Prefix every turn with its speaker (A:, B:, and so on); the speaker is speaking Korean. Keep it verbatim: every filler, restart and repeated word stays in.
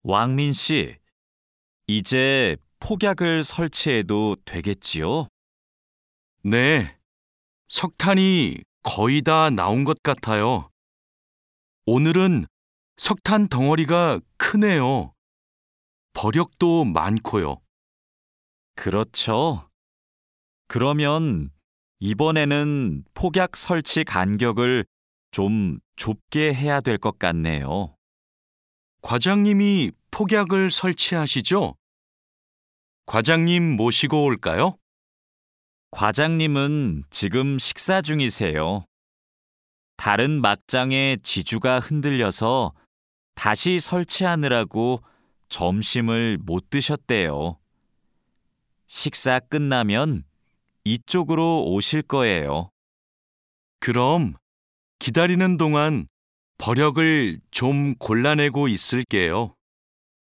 A: 왕민 씨, 이제 폭약을 설치해도 되겠지요?
B: 네, 석탄이 거의 다 나온 것 같아요. 오늘은 석탄 덩어리가 크네요. 버력도 많고요.
A: 그렇죠. 그러면 이번에는 폭약 설치 간격을 좀 좁게 해야 될 것 같네요.
B: 과장님이 폭약을 설치하시죠? 과장님 모시고 올까요?
A: 과장님은 지금 식사 중이세요. 다른 막장의 지주가 흔들려서 다시 설치하느라고 점심을 못 드셨대요. 식사 끝나면 이쪽으로 오실 거예요.
B: 그럼 기다리는 동안 버력을 좀 골라내고 있을게요.